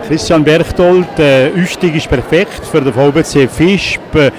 Christian Berchtold, der Aufstieg ist perfekt für den VBC Visp.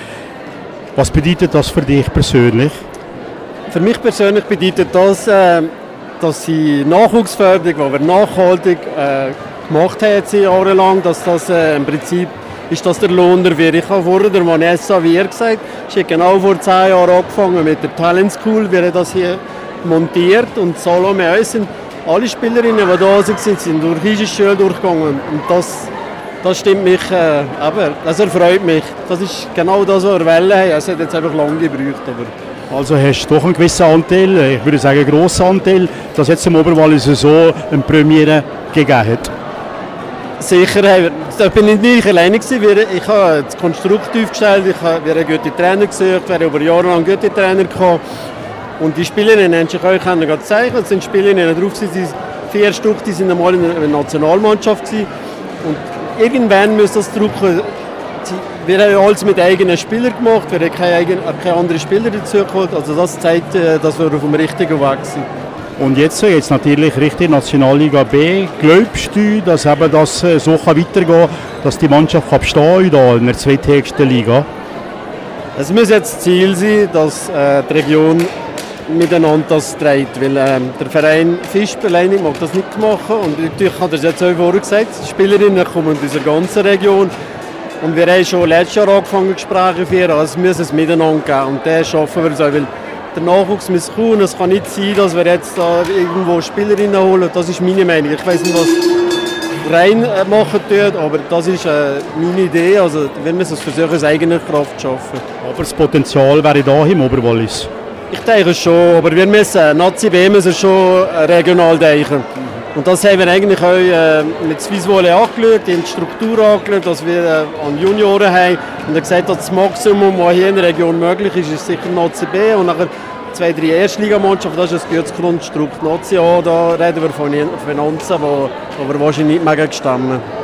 Was bedeutet das für dich persönlich? Für mich persönlich bedeutet das, dass die Nachwuchsförderung, die wir nachhaltig gemacht haben jahrelang, dass das im Prinzip ist das der Lohner wird. Ich habe vorher der Vanessa Wier gesagt, sie hat genau vor 10 Jahren angefangen mit der Talent School, wir haben das hier montiert und Salome uns sind alle Spielerinnen, die da sind durch diese Schule durchgegangen und das stimmt mich, das erfreut mich. Das ist genau das, was wir wollen haben. Es hat jetzt einfach lange gebraucht. Aber also hast du doch einen gewissen Anteil, ich würde sagen einen grossen Anteil, dass jetzt im Oberwallis so eine Premiere gegeben hat. Sicher, da bin ich nicht alleine gewesen. Ich habe das Konstrukt aufgestellt, wir haben gute Trainer gesucht, wir haben über Jahre lang gute Trainer gehabt. Und die Spielerinnen haben sich euch gezeigt, es sind Spielerinnen drauf, 4 Stück, die sind einmal in der Nationalmannschaft gewesen. Und irgendwann muss das drucken. Wir haben alles mit eigenen Spielern gemacht, wir haben keine anderen Spieler dazu geholt. Also das zeigt, dass wir auf dem richtigen Weg sind. Und jetzt natürlich Richtung Nationalliga B. Glaubst du, dass eben das so weitergehen kann, dass die Mannschaft bestehen kann in der zweithöchsten Liga? Es muss jetzt das Ziel sein, dass die Region miteinander das trägt, weil der Verein Visp alleine mag das nicht machen und natürlich hat er es jetzt auch vorher gesagt, die Spielerinnen kommen aus dieser ganzen Region und wir haben schon letztes Jahr angefangen Gespräche zu führen, also es muss es miteinander geben und das schaffen wir so, weil der Nachwuchs muss kommen, es kann nicht sein, dass wir jetzt da irgendwo Spielerinnen holen, das ist meine Meinung, ich weiß nicht, was rein machen tut, aber das ist meine Idee, also wir müssen es versuchen, aus eigener Kraft zu schaffen. Aber das Potenzial wäre da im Oberwallis? Ich denke schon, aber wir müssen, Nazi B müssen schon regional denken. Und das haben wir eigentlich auch mit Swissvolley angeschaut, die Struktur angeschaut, dass wir an Junioren haben. Und er gesagt, dass das Maximum, was hier in der Region möglich ist, ist sicher Nazi B. Und nachher 2, 3 Erstligamannschaften, das ist ein gutes Konstrukt. Nazi A, da reden wir von Finanzen, die aber wahrscheinlich nicht mehr stemmen.